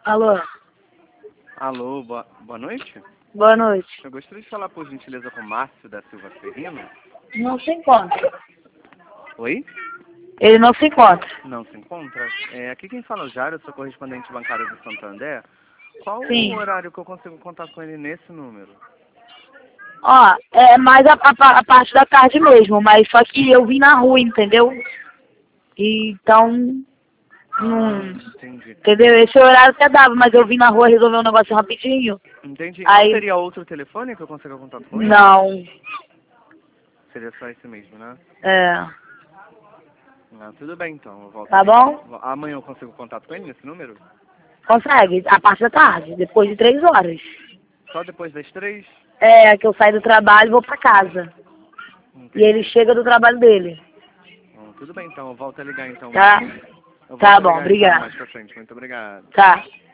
Alô? Alô, boa noite. Boa noite. Eu gostaria de falar, por gentileza, com o Márcio da Silva Ferrino. Não se encontra. Oi? Ele não se encontra. Não se encontra? Aqui quem fala é o Jário, sou correspondente bancário do Santander. Qual Sim. o horário que eu consigo contar com ele nesse número? Ó, é mais a parte da tarde mesmo, mas só que eu vim na rua, entendeu? Então, Entendi. entendeu? Esse horário até dava, mas eu vim na rua resolver um negócio rapidinho. Entendi. Aí, Não teria outro telefone que eu consiga contato com ele? não. Seria só esse mesmo, né? É. Ah, tudo bem, então. Eu volto Tá ali. bom? Amanhã eu consigo contato com ele nesse número? Consegue, a parte da tarde, depois de 3 horas. Só depois das 3? É, que eu saio do trabalho e vou pra casa. Entendi. E ele chega do trabalho dele. Tudo bem, então. Eu volto a ligar, então. Tá? Eu volto Tá a bom, ligar, então, obrigado. mais pra frente. Muito obrigado. Tá.